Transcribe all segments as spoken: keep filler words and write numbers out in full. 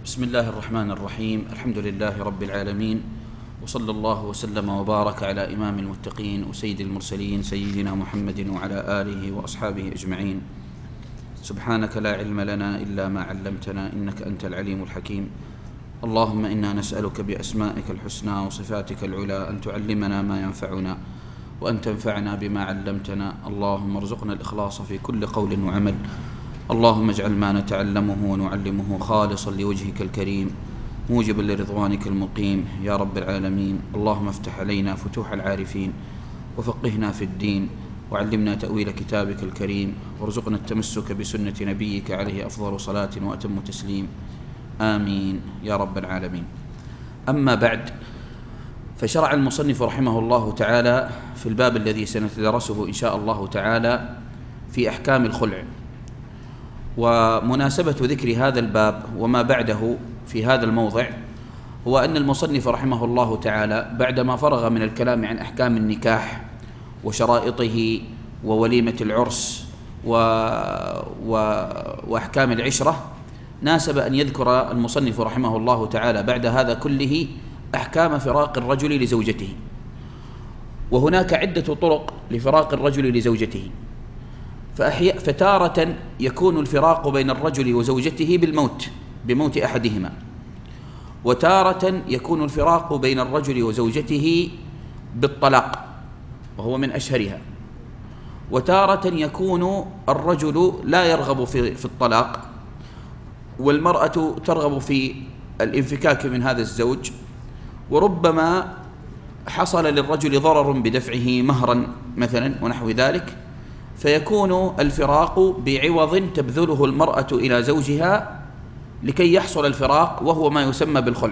بسم الله الرحمن الرحيم. الحمد لله رب العالمين، وصلى الله وسلم وبارك على إمام المتقين وسيد المرسلين سيدنا محمد وعلى آله وأصحابه أجمعين. سبحانك لا علم لنا إلا ما علمتنا إنك أنت العليم الحكيم. اللهم إنا نسألك بأسمائك الحسنى وصفاتك العلى أن تعلمنا ما ينفعنا وأن تنفعنا بما علمتنا. اللهم ارزقنا الإخلاص في كل قول وعمل. اللهم اجعل ما نتعلمه ونعلمه خالصا لوجهك الكريم موجبا لرضوانك المقيم يا رب العالمين. اللهم افتح علينا فتوح العارفين وفقهنا في الدين وعلمنا تأويل كتابك الكريم وارزقنا التمسك بسنة نبيك عليه أفضل صلاة وأتم تسليم، آمين يا رب العالمين. أما بعد، فشرع المصنف رحمه الله تعالى في الباب الذي سنتدرسه إن شاء الله تعالى في أحكام الخلع. ومناسبة ذكر هذا الباب وما بعده في هذا الموضع هو أن المصنف رحمه الله تعالى بعدما فرغ من الكلام عن أحكام النكاح وشرائطه ووليمة العرس و... و... وأحكام العشرة، ناسب أن يذكر المصنف رحمه الله تعالى بعد هذا كله أحكام فراق الرجل لزوجته. وهناك عدة طرق لفراق الرجل لزوجته، فتارة يكون الفراق بين الرجل وزوجته بالموت بموت أحدهما، وتارة يكون الفراق بين الرجل وزوجته بالطلاق وهو من أشهرها، وتارة يكون الرجل لا يرغب في, في الطلاق والمرأة ترغب في الانفكاك من هذا الزوج، وربما حصل للرجل ضرر بدفعه مهرا مثلا ونحو ذلك، فيكون الفراق بعوض تبذله المرأة إلى زوجها لكي يحصل الفراق وهو ما يسمى بالخلع.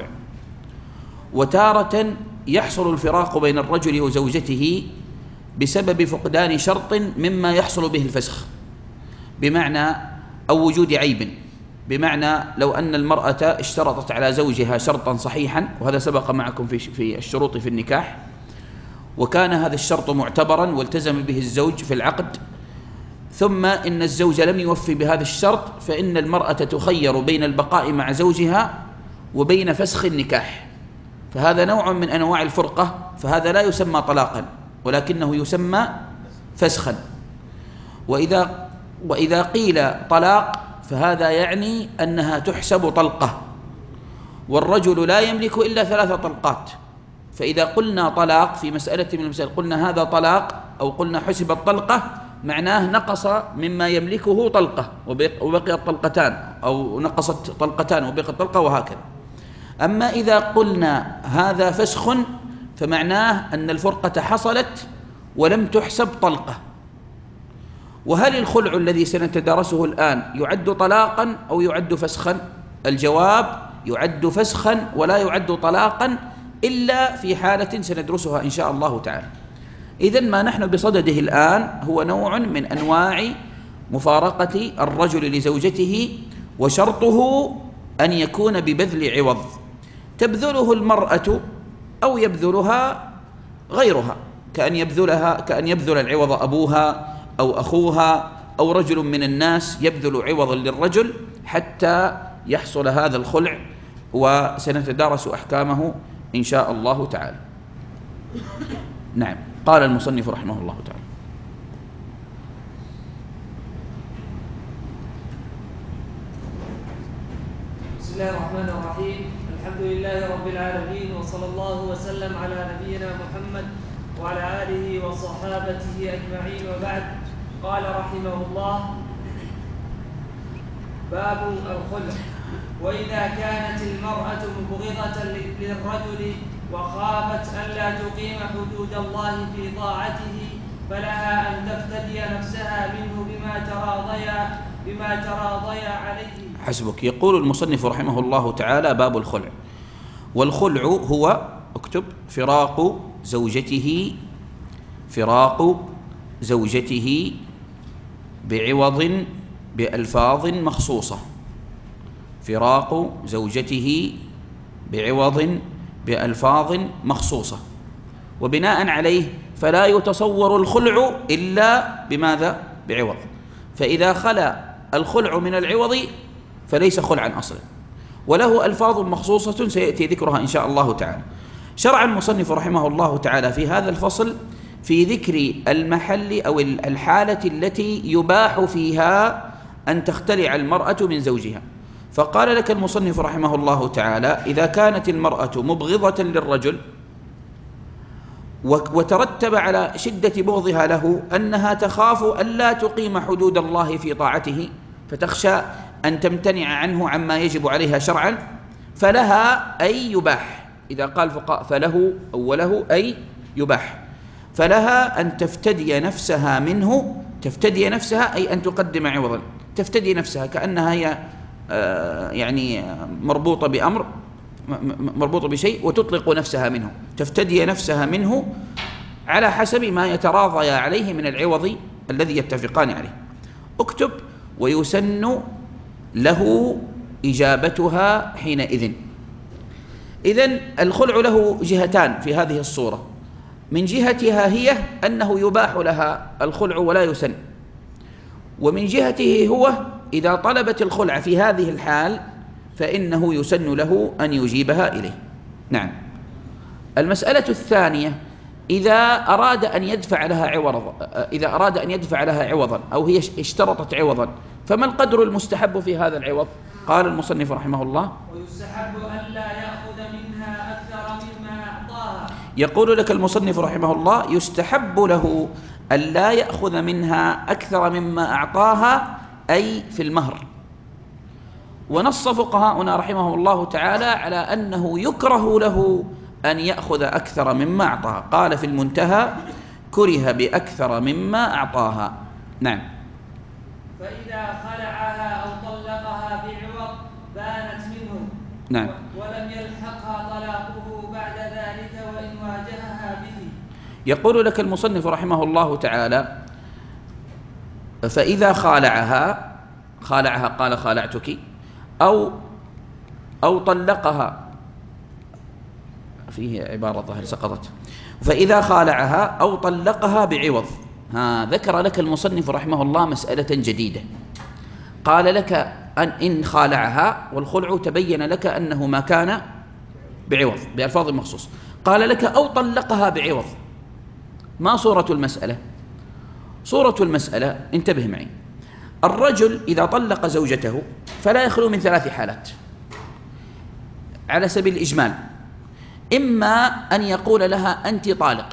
وتارة يحصل الفراق بين الرجل وزوجته بسبب فقدان شرط مما يحصل به الفسخ، بمعنى أو وجود عيب، بمعنى لو أن المرأة اشترطت على زوجها شرطا صحيحا، وهذا سبق معكم في في الشروط في النكاح، وكان هذا الشرط معتبرا والتزم به الزوج في العقد، ثم إن الزوج لم يوفي بهذا الشرط، فإن المرأة تخير بين البقاء مع زوجها وبين فسخ النكاح، فهذا نوع من أنواع الفرقة، فهذا لا يسمى طلاقا ولكنه يسمى فسخا. وإذا, وإذا قيل طلاق فهذا يعني أنها تحسب طلقة، والرجل لا يملك إلا ثلاث طلقات، فإذا قلنا طلاق في مسألة من المسائل قلنا هذا طلاق أو قلنا حسب الطلقة، معناه نقص مما يملكه طلقة وبقيت طلقتان، أو نقصت طلقتان وبقيت طلقة، وهكذا. أما إذا قلنا هذا فسخ فمعناه أن الفرقة حصلت ولم تحسب طلقة. وهل الخلع الذي سنتدارسه الآن يعد طلاقا أو يعد فسخا؟ الجواب يعد فسخا ولا يعد طلاقا إلا في حالة سندرسها إن شاء الله تعالى. إذن ما نحن بصدده الآن هو نوع من أنواع مفارقة الرجل لزوجته، وشرطه أن يكون ببذل عوض تبذله المرأة أو يبذلها غيرها، كأن يبذلها كأن يبذل العوض أبوها أو أخوها أو رجل من الناس يبذل عوضا للرجل حتى يحصل هذا الخلع، وسنتدارس أحكامه إن شاء الله تعالى. نعم. قال المصنف رحمه الله تعالى: بسم الله الرحمن الرحيم. الحمد لله رب العالمين، وصلى الله وسلم على نبينا محمد وعلى آله وصحابته أجمعين، وبعد. قال رحمه الله: باب الخلع. وإذا كانت المرأة مبغضة للرجل وخافت ألا تقيم حدود الله في طاعته فلها أن تفتدي نفسها منه بما تراضيا بما تراضيا عليه. حسبك. يقول المصنف رحمه الله تعالى: باب الخلع. والخلع هو، اكتب، فراق زوجته فراق زوجته بعوض بألفاظ مخصوصة. فراق زوجته بعوض بألفاظ مخصوصة، وبناء عليه فلا يتصور الخلع إلا بماذا؟ بعوض. فإذا خلا الخلع من العوض فليس خلعا أصلا، وله ألفاظ مخصوصة سيأتي ذكرها إن شاء الله تعالى. شرع المصنف رحمه الله تعالى في هذا الفصل في ذكر المحل أو الحالة التي يباح فيها أن تختلع المرأة من زوجها. فقال لك المصنف رحمه الله تعالى: إذا كانت المرأة مبغضة للرجل وترتب على شدة بغضها له أنها تخاف ألا تقيم حدود الله في طاعته، فتخشى أن تمتنع عنه عما يجب عليها شرعا، فلها أي يباح. إذا قال فقاء فله أو وله أي يباح، فلها أن تفتدي نفسها منه. تفتدي نفسها أي أن تقدم عوضا، تفتدي نفسها كأنها هي آه يعني مربوطة بأمر، مربوطة بشيء، وتطلق نفسها منه، تفتدي نفسها منه على حسب ما يتراضيا عليه من العوض الذي يتفقان عليه. اكتب: ويسن له إجابتها حينئذ. إذن الخلع له جهتان في هذه الصورة: من جهتها هي أنه يباح لها الخلع ولا يسن، ومن جهته هو إذا طلبت الخلع في هذه الحال فإنه يسن له أن يجيبها إليه. نعم. المسألة الثانية: إذا أراد أن يدفع لها عوضا، إذا أراد أن يدفع لها عوضا أو هي اشترطت عوضا، فما القدر المستحب في هذا العوض؟ قال المصنف رحمه الله: ويستحب ألا يأخذ منها أكثر مما أعطاها. يقول لك المصنف رحمه الله: يستحب له ألا يأخذ منها أكثر مما أعطاها، أي في المهر. ونص فقهاؤنا رحمه الله تعالى على أنه يكره له أن يأخذ أكثر مما أعطاها. قال في المنتهى: كره بأكثر مما أعطاها. نعم. فإذا خلعها أو طلقها بعوض بانت منه، نعم، ولم يلحقها طلاقه بعد ذلك وإن واجهها به. يقول لك المصنف رحمه الله تعالى: فإذا خالعها، خالعها قال خالعتك، أو أو طلقها، فيه عبارة ظاهر سقطت، فإذا خالعها أو طلقها بعوض. ها ذكر لك المصنف رحمه الله مسألة جديدة. قال لك أن إن خالعها، والخلع تبين لك أنه ما كان بعوض بألفاظ مخصوص. قال لك أو طلقها بعوض. ما صورة المسألة؟ صورة المسألة، انتبه معي، الرجل إذا طلق زوجته فلا يخلو من ثلاث حالات على سبيل الإجمال: إما أن يقول لها أنت طالق،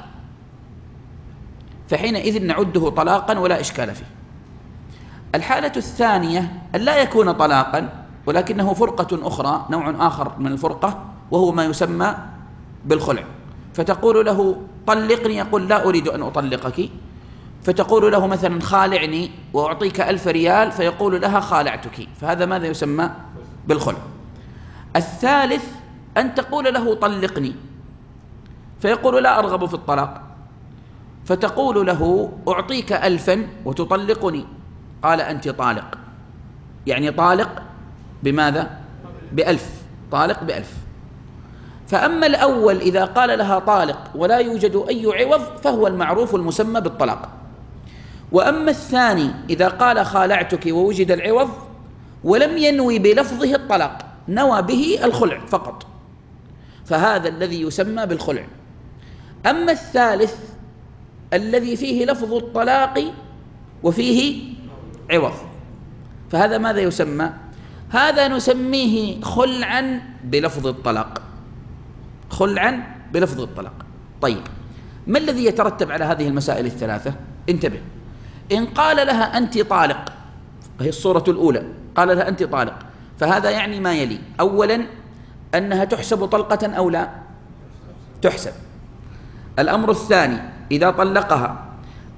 فحينئذ نعده طلاقا ولا إشكال فيه. الحالة الثانية أن لا يكون طلاقا ولكنه فرقة أخرى، نوع آخر من الفرقة، وهو ما يسمى بالخلع، فتقول له طلقني، يقول لا أريد أن أطلقك، فتقول له مثلا خالعني وأعطيك ألف ريال، فيقول لها خالعتك، فهذا ماذا يسمى؟ بالخلع. الثالث أن تقول له طلقني، فيقول لا أرغب في الطلاق، فتقول له أعطيك ألفا وتطلقني، قال أنت طالق، يعني طالق بماذا؟ بألف، طالق بألف. فأما الأول إذا قال لها طالق ولا يوجد أي عوض فهو المعروف المسمى بالطلاق. وأما الثاني إذا قال خالعتك ووجد العوض ولم ينوي بلفظه الطلاق، نوى به الخلع فقط، فهذا الذي يسمى بالخلع. أما الثالث الذي فيه لفظ الطلاق وفيه عوض، فهذا ماذا يسمى؟ هذا نسميه خلعا بلفظ الطلاق، خلعا بلفظ الطلاق. طيب، ما الذي يترتب على هذه المسائل الثلاثة؟ انتبه. إن قال لها أنت طالق، وهي الصورة الأولى، قال لها أنت طالق، فهذا يعني ما يلي: أولا أنها تحسب طلقة أو لا تحسب. الأمر الثاني إذا طلقها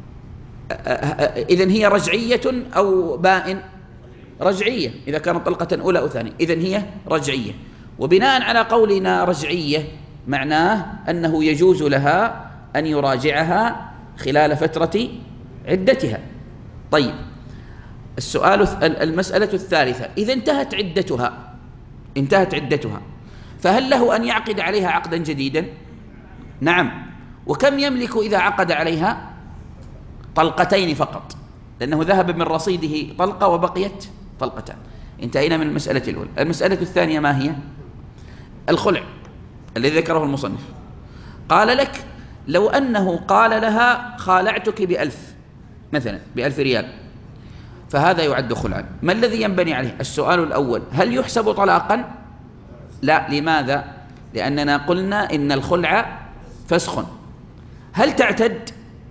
إذن هي رجعية أو بائن؟ رجعية، إذا كانت طلقة أولى أو ثانية إذن هي رجعية. وبناء على قولنا رجعية معناه أنه يجوز لها أن يراجعها خلال فترة عدتها. طيب، السؤال المسألة الثالثة: إذا انتهت عدتها، انتهت عدتها، فهل له أن يعقد عليها عقدا جديدا؟ نعم. وكم يملك إذا عقد عليها؟ طلقتين فقط، لأنه ذهب من رصيده طلقة وبقيت طلقتان. انتهينا من المسألة الأولى. المسألة الثانية ما هي؟ الخلع الذي ذكره المصنف. قال لك لو أنه قال لها خالعتك بألف مثلا، بألف ريال، فهذا يعد خلعا. ما الذي ينبني عليه؟ السؤال الأول، هل يحسب طلاقا؟ لا. لماذا؟ لأننا قلنا إن الخلع فسخ. هل تعتد؟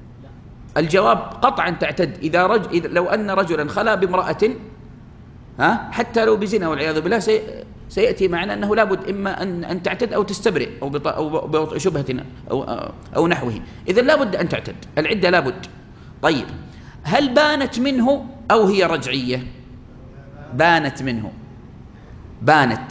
الجواب قطعا تعتد. إذا رجل إذا لو أن رجلا خلا بامرأة، ها، حتى لو بزنا والعياذ بالله، سي سيأتي معنا أنه لابد إما أن أن تعتد أو تستبرئ أو أو بشبهة أو أو نحوه. إذا لابد أن تعتد، العدة لابد. طيب، هل بانت منه أو هي رجعية؟ بانت منه، بانت،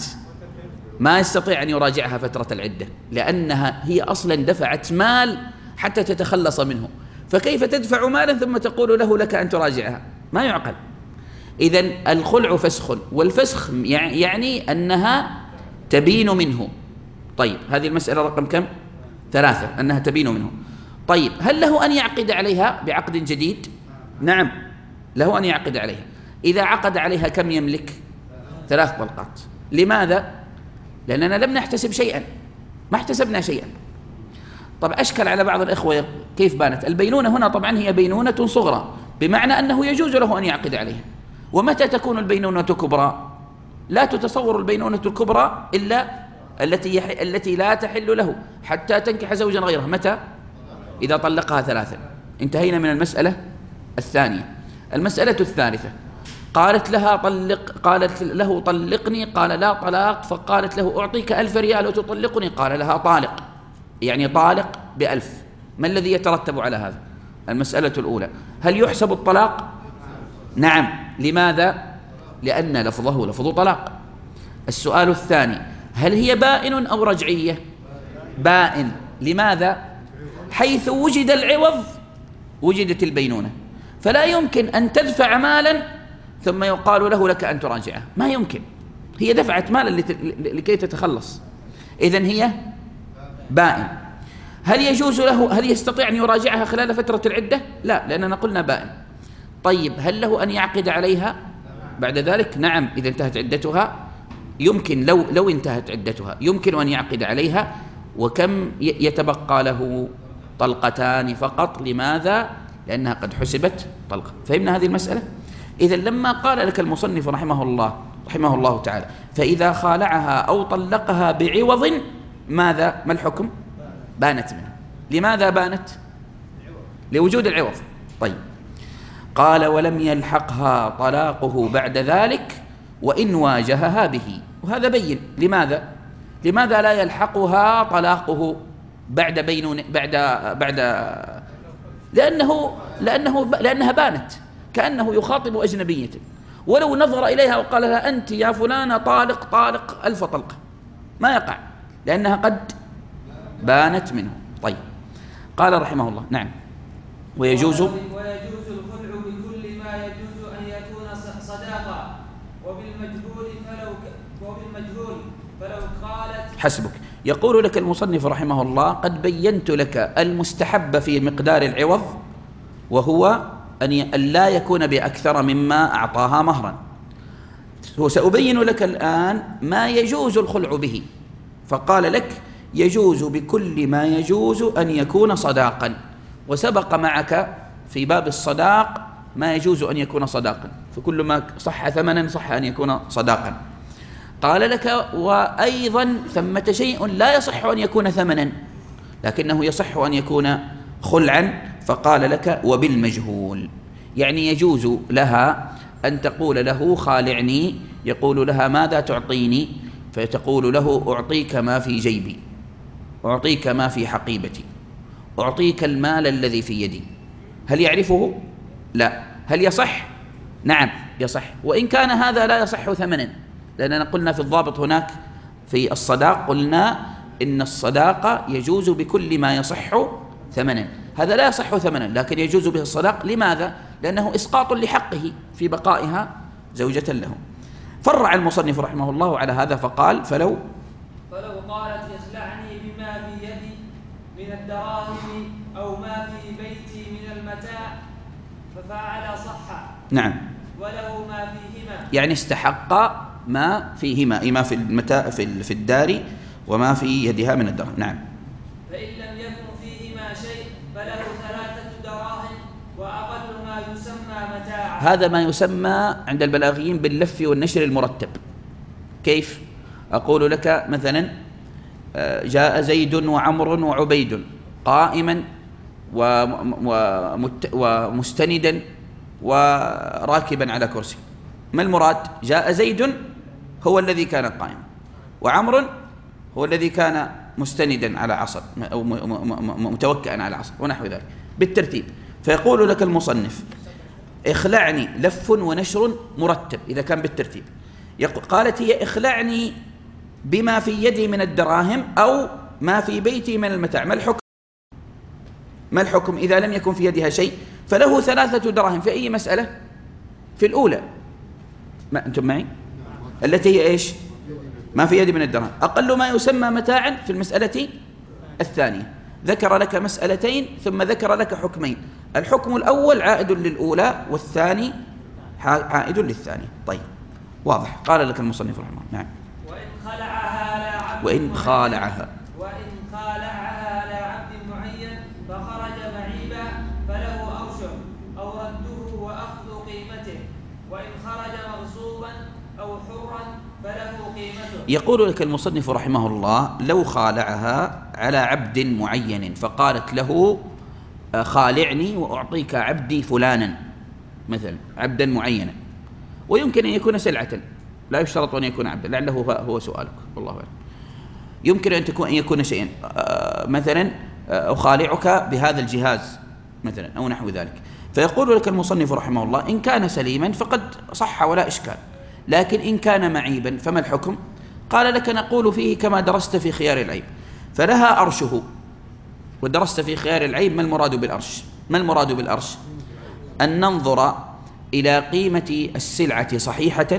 ما يستطيع أن يراجعها فترة العدة، لأنها هي أصلا دفعت مال حتى تتخلص منه، فكيف تدفع مالا ثم تقول له لك أن تراجعها؟ ما يعقل. إذن الخلع فسخ، والفسخ يعني أنها تبين منه. طيب، هذه المسألة رقم كم؟ ثلاثة، أنها تبين منه. طيب، هل له أن يعقد عليها بعقد جديد؟ نعم، له أن يعقد عليها. إذا عقد عليها كم يملك؟ ثلاث طلقات. لماذا؟ لأننا لم نحتسب شيئا، ما احتسبنا شيئا. طب أشكل على بعض الإخوة كيف بانت؟ البينونة هنا طبعا هي بينونة صغرى، بمعنى أنه يجوز له أن يعقد عليها. ومتى تكون البينونة كبرى؟ لا تتصور البينونة الكبرى إلا التي يح... التي لا تحل له حتى تنكح زوجا غيره. متى؟ إذا طلقها ثلاثا. انتهينا من المسألة الثانية. المسألة الثالثة، قالت لها طلق، قالت له طلقني، قال لا طلاق، فقالت له أعطيك ألف ريال وتطلقني، قال لها طالق، يعني طالق بألف. ما الذي يترتب على هذا؟ المسألة الأولى، هل يحسب الطلاق؟ نعم. لماذا؟ لأن لفظه لفظ طلاق. السؤال الثاني، هل هي بائن أو رجعية؟ بائن. لماذا؟ حيث وجد العوض وجدت البينونة، فلا يمكن أن تدفع مالا ثم يقال له لك أن تراجعه، ما يمكن. هي دفعت مالا لكي تتخلص، إذن هي بائن. هل يجوز له، هل يستطيع أن يراجعها خلال فترة العدة؟ لا، لأننا قلنا بائن. طيب، هل له أن يعقد عليها بعد ذلك؟ نعم، إذا انتهت عدتها يمكن، لو لو انتهت عدتها يمكن أن يعقد عليها. وكم يتبقى له؟ طلقتان فقط. لماذا؟ لأنها قد حسبت طلقة. فهمنا هذه المسألة؟ إذا لما قال لك المصنف رحمه الله رحمه الله تعالى فإذا خالعها أو طلقها بعوض، ماذا؟ ما الحكم؟ بانت منه. لماذا بانت؟ لوجود العوض. طيب، قال ولم يلحقها طلاقه بعد ذلك وإن واجهها به. وهذا بين. لماذا؟ لماذا لا يلحقها طلاقه بعد بينون بعد بعد لأنه لأنه لأنها بانت، كأنه يخاطب أجنبية، ولو نظر إليها وقال لها أنت يا فلانة طالق طالق ألف طلقة ما يقع، لأنها قد بانت منه. طيب، قال رحمه الله نعم، ويجوز ويجوز الخلع بكل ما يجوز أن يكون صداقة، وبالمجهول فلو وبالمجهول فلو قالت. حسبك. يقول لك المصنف رحمه الله قد بينت لك المستحب في مقدار العوض، وهو أن لا يكون بأكثر مما أعطاها مهرا. وسأبين لك الآن ما يجوز الخلع به. فقال لك يجوز بكل ما يجوز أن يكون صداقا، وسبق معك في باب الصداق ما يجوز أن يكون صداقا، فكل ما صح ثمنا صح أن يكون صداقا. قال لك وأيضا ثمة شيء لا يصح أن يكون ثمنا لكنه يصح أن يكون خلعا، فقال لك وبالمجهول، يعني يجوز لها أن تقول له خالعني، يقول لها ماذا تعطيني؟ فتقول له أعطيك ما في جيبي، أعطيك ما في حقيبتي، أعطيك المال الذي في يدي. هل يعرفه؟ لا. هل يصح؟ نعم يصح، وإن كان هذا لا يصح ثمنا، لأننا قلنا في الضابط هناك في الصداق قلنا إن الصداقة يجوز بكل ما يصح ثمنا، هذا لا يصح ثمنا لكن يجوز به الصداق. لماذا؟ لأنه إسقاط لحقه في بقائها زوجة له. فرع المصنف رحمه الله على هذا فقال فلو فلو قالت اخلعني بما في يدي من الدراهم أو ما في بيتي من المتاع ففعل صح. نعم. وله ما فيهما. يعني استحق ما فيهما، أي ما في المتاع في في الدار وما في يدها من الدرهم. نعم. فإن لم يكن فيهما شيء فله ثلاثة دراهم وأقل ما يسمى متاعا. هذا ما يسمى عند البلاغيين باللف والنشر المرتب. كيف؟ أقول لك مثلا جاء زيد وعمر وعبيد قائما ومستندا وراكبا على كرسي. ما المراد؟ جاء زيد هو الذي كان قائما، وعمر هو الذي كان مستندا على عصا أو متوكئا على عصا ونحو ذلك بالترتيب. فيقول لك المصنف اخلعني لف ونشر مرتب إذا كان بالترتيب. قالت هي اخلعني بما في يدي من الدراهم أو ما في بيتي من المتاع. ما الحكم؟ ما الحكم إذا لم يكن في يدها شيء؟ فله ثلاثة دراهم في أي مسألة؟ في الأولى، ما أنتم معي؟ التي هي إيش؟ ما في يدي من الدراهم. أقل ما يسمى متاعا في المسألة الثانية. ذكر لك مسألتين ثم ذكر لك حكمين. الحكم الأول عائد للأولى والثاني عائد للثانية. طيب واضح. قال لك المصنف رحمه الله. نعم. وإن خلعها على عبد وإن خالعها وإن خالعها على عبد معين فخرج معيبا فله أرشه أو رده وأخذ قيمته، وإن خرج مغصوبا أو حرا فله قيمته. يقول لك المصنف رحمه الله لو خالعها على عبد معين فقالت له خالعني وأعطيك عبدي فلانا مثلا، عبدا معينا، ويمكن أن يكون سلعة لا يشترط أن يكون عبدا، لعله هو سؤالك والله أعلم. يمكن أن تكون أن يكون شيئا مثلا أخالعك بهذا الجهاز مثلا أو نحو ذلك. فيقول لك المصنف رحمه الله إن كان سليما فقد صح ولا إشكال، لكن إن كان معيبا فما الحكم؟ قال لك نقول فيه كما درست في خيار العيب، فلها أرشه. ودرست في خيار العيب ما المراد بالأرش؟ ما المراد بالأرش؟ أن ننظر إلى قيمة السلعة صحيحة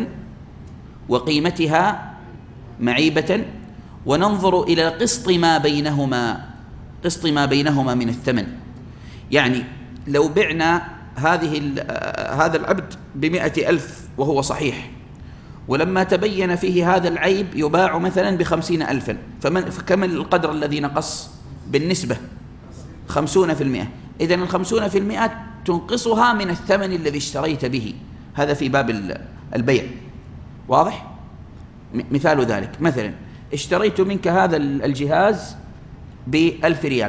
وقيمتها معيبة، وننظر إلى قسط ما بينهما، قسط ما بينهما من الثمن. يعني لو بعنا هذه هذا العبد بمئة ألف وهو صحيح، ولما تبين فيه هذا العيب يباع مثلا بخمسين ألفا، فكم القدر الذي نقص بالنسبة؟ خمسون في المئة. إذن الخمسون في المئة تنقصها من الثمن الذي اشتريت به. هذا في باب البيع. واضح؟ مثال ذلك مثلا اشتريت منك هذا الجهاز بألف ريال،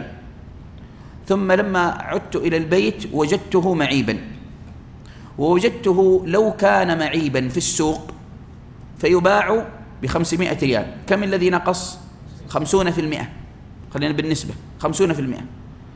ثم لما عدت إلى البيت وجدته معيبا، ووجدته لو كان معيبا في السوق فيباع بخمسمائة ريال. كم الذي نقص؟ خمسون في المئة. خلينا بالنسبة خمسون في المئة.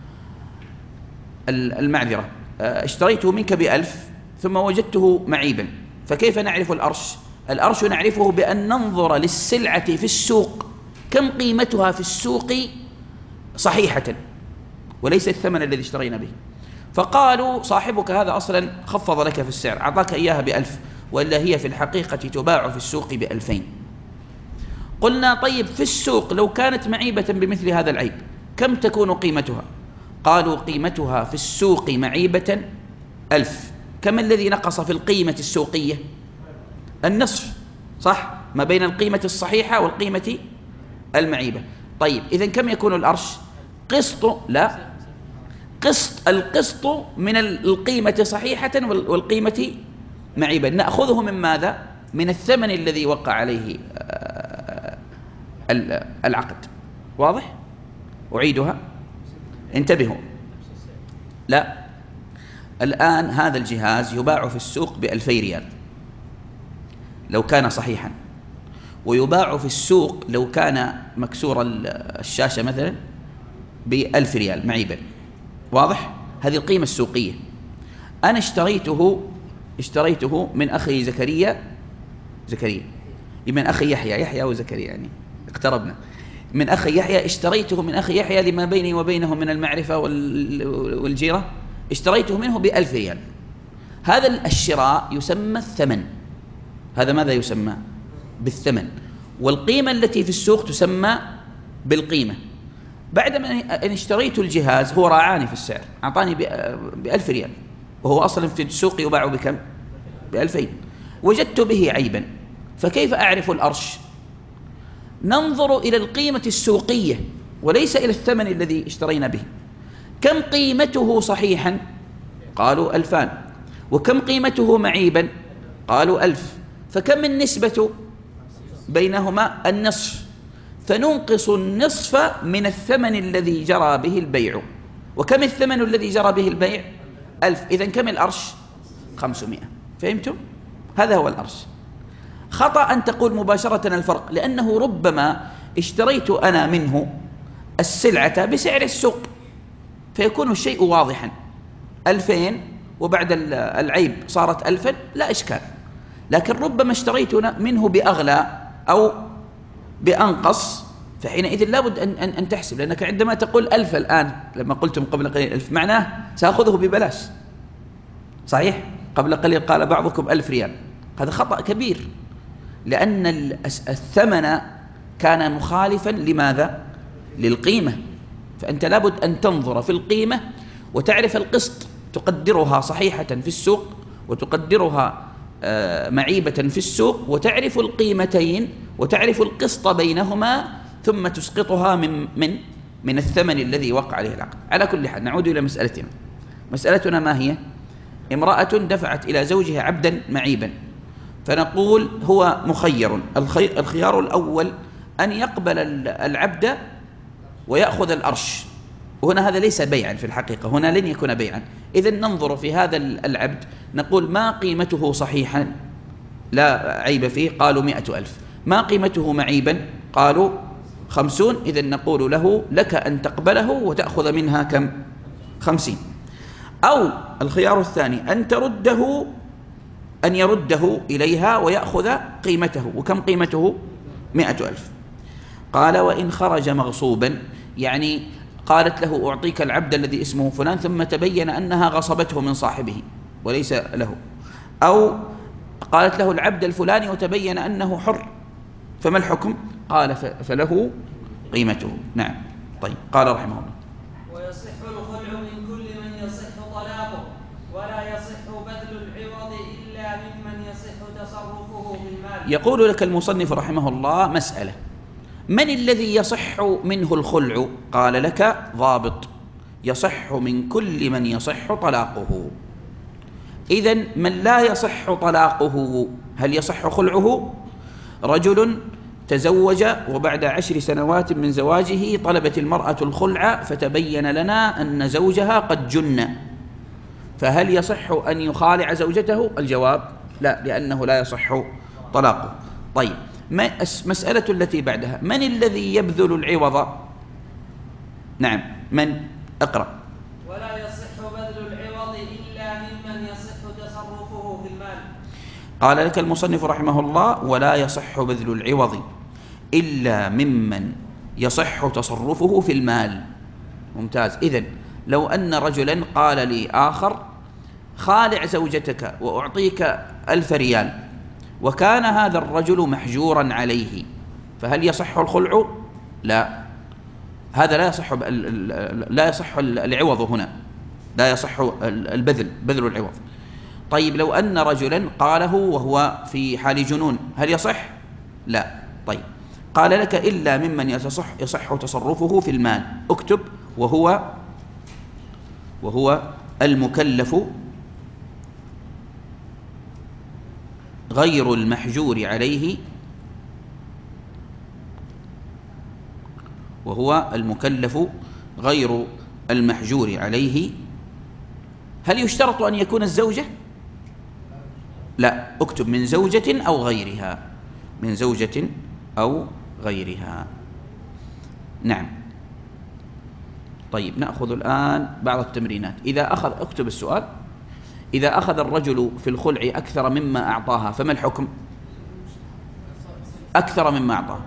المعذرة اشتريته منك بألف ثم وجدته معيبا، فكيف نعرف الأرش؟ الأرش نعرفه بأن ننظر للسلعة في السوق كم قيمتها في السوق صحيحة، وليس الثمن الذي اشترينا به. فقالوا صاحبك هذا أصلا خفض لك في السعر، أعطاك إياها بألف، وإلا هي في الحقيقة تباع في السوق بألفين. قلنا طيب في السوق لو كانت معيبة بمثل هذا العيب كم تكون قيمتها؟ قالوا قيمتها في السوق معيبة ألف. كم الذي نقص في القيمة السوقية؟ النصف، صح؟ ما بين القيمة الصحيحة والقيمة المعيبة. طيب إذن كم يكون الأرش؟ قسط، لا قسط، القسط من القيمة صحيحة والقيمة معيبة. نأخذه من ماذا؟ من الثمن الذي وقع عليه العقد. واضح؟ أعيدها، انتبهوا. لا، الآن هذا الجهاز يباع في السوق بألفي ريال لو كان صحيحا، ويباع في السوق لو كان مكسور الشاشة مثلا بألف ريال معيبا. واضح؟ هذه القيمة السوقية. أنا اشتريته اشتريته من أخي زكريا زكريا من أخي يحيى يحيى وزكريا، يعني اقتربنا. من أخي يحيى اشتريته من أخي يحيى لما بيني وبينه من المعرفة والجيرة، اشتريته منه بألف ريال. هذا الشراء يسمى الثمن. هذا ماذا يسمى؟ بالثمن. والقيمة التي في السوق تسمى بالقيمة. بعدما أن اشتريت الجهاز هو راعاني في السعر، أعطاني بألف ريال، وهو أصلا في السوق يباع بكم؟ بألفين، وجدت به عيبا، فكيف أعرف الأرش؟ ننظر إلى القيمة السوقية وليس إلى الثمن الذي اشترينا به. كم قيمته صحيحا؟ قالوا ألفان. وكم قيمته معيبا؟ قالوا ألف. فكم النسبة بينهما؟ النصف، فننقص النصف من الثمن الذي جرى به البيع. وكم الثمن الذي جرى به البيع؟ ألف. إذن كم الأرش؟ خمسمائة. فهمتم؟ هذا هو الأرش. خطأ أن تقول مباشرة الفرق، لأنه ربما اشتريت أنا منه السلعة بسعر السوق فيكون الشيء واضحا، ألفين وبعد العيب صارت ألفا، لا إشكال. لكن ربما اشتريت منه بأغلى أو بأنقص، فحينئذ لابد أن, أن, أن تحسب، لأنك عندما تقول ألف الآن، لما قلتم قبل قليل ألف، معناه سأخذه ببلاش، صحيح؟ قبل قليل قال بعضكم ألف ريال. هذا خطأ كبير، لأن الثمن كان مخالفا لماذا؟ للقيمة. فأنت لابد أن تنظر في القيمة وتعرف القسط، تقدرها صحيحة في السوق وتقدرها معيبة في السوق، وتعرف القيمتين وتعرف القسط بينهما، ثم تسقطها من من من الثمن الذي وقع عليه العقد. على كل حال نعود إلى مسألتنا. مسألتنا ما هي؟ امرأة دفعت إلى زوجها عبدا معيبا، فنقول هو مخير. الخيار الأول أن يقبل العبد ويأخذ الأرش، وهنا هذا ليس بيعا في الحقيقة، هنا لن يكون بيعا. إذن ننظر في هذا العبد نقول ما قيمته صحيحا لا عيب فيه؟ قالوا مئة ألف. ما قيمته معيبا؟ قالوا خمسون. إذن نقول له لك أن تقبله وتأخذ منها كم؟ خمسين. أو الخيار الثاني أن ترده، أن يرده إليها ويأخذ قيمته. وكم قيمته؟ مئة ألف. قال وإن خرج مغصوبا، يعني قالت له أعطيك العبد الذي اسمه فلان، ثم تبين أنها غصبته من صاحبه وليس له، أو قالت له العبد الفلاني وتبين أنه حر، فما الحكم؟ قال فله قيمته. نعم. طيب، قال رحمه الله ويصح الخلع من كل من يصح طلاقه، ولا يصح بذل العوض إلا ممن يصح تصرفه بالمال. يقول لك المصنف رحمه الله مسألة: من الذي يصح منه الخلع؟ قال لك ضابط: يصح من كل من يصح طلاقه. إذن من لا يصح طلاقه هل يصح خلعه؟ رجل تزوج وبعد عشر سنوات من زواجه طلبت المرأة الخلع، فتبين لنا أن زوجها قد جن، فهل يصح أن يخالع زوجته؟ الجواب لا، لأنه لا يصح طلاقه. طيب، مسألة التي بعدها: من الذي يبذل العوض؟ نعم، من؟ اقرأ. ولا يصح بذل العوض إلا ممن يصح تصرفه في المال. قال لك المصنف رحمه الله: ولا يصح بذل العوض إلا ممن يصح تصرفه في المال. ممتاز. إذن لو أن رجلا قال لي آخر: خالع زوجتك وأعطيك ألف ريال، وكان هذا الرجل محجورا عليه، فهل يصح الخلع؟ لا، هذا لا يصح، لا يصح العوض هنا، لا يصح البذل، بذل العوض. طيب، لو أن رجلا قاله وهو في حال جنون، هل يصح؟ لا. طيب، قال لك: إلا ممن يصح يصح تصرفه في المال. اكتب: وهو وهو المكلف غير المحجور عليه، وهو المكلف غير المحجور عليه. هل يشترط أن يكون الزوجة؟ لا، اكتب: من زوجة أو غيرها، من زوجة أو غيرها. نعم. طيب، نأخذ الآن بعض التمرينات. إذا أخذ، اكتب السؤال: إذا أخذ الرجل في الخلع أكثر مما أعطاها فما الحكم؟ أكثر مما أعطاها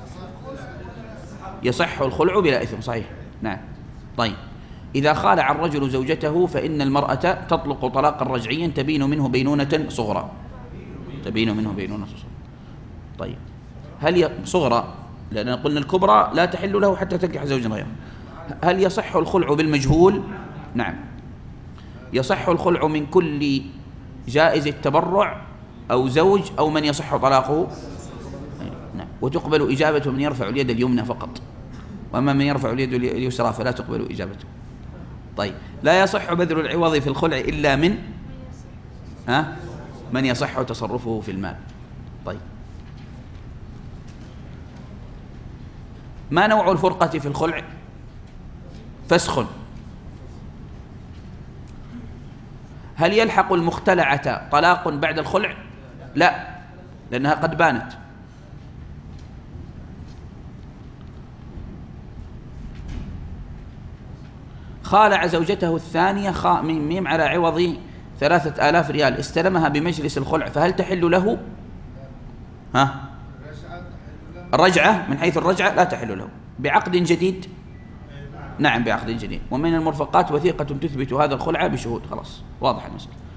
يصح الخلع بلا إثم، صحيح. نعم. طيب، إذا خالع الرجل زوجته فإن المرأة تطلق طلاقا رجعيا تبين منه بينونة صغرى، تبين منه بينونة صغرى. طيب، هل صغرى، لأن قلنا الكبرى لا تحل له حتى تنكح زوجا غيره. هل يصح الخلع بالمجهول؟ نعم، يصح الخلع من كل جائز التبرع أو زوج أو من يصح طلاقه. نعم. وتقبل إجابة من يرفع اليد اليمنى فقط، وأما من يرفع اليد اليسرى فلا تقبل إجابته. طيب، لا يصح بذل العوض في الخلع إلا من ها من يصح تصرفه في المال. طيب، ما نوع الفرقة في الخلع؟ فسخ. هل يلحق المختلعة طلاق بعد الخلع؟ لا، لأنها قد بانت. خالع زوجته الثانية خاء ميم ميم على عوض ثلاثة آلاف ريال، استلمها بمجلس الخلع، فهل تحل له؟ ها؟ الرجعة، من حيث الرجعة لا تحل له. بعقد جديد؟ نعم بعقد جديد. ومن المرفقات وثيقة تثبت هذا الخلع بشهود. خلاص، واضح المسألة.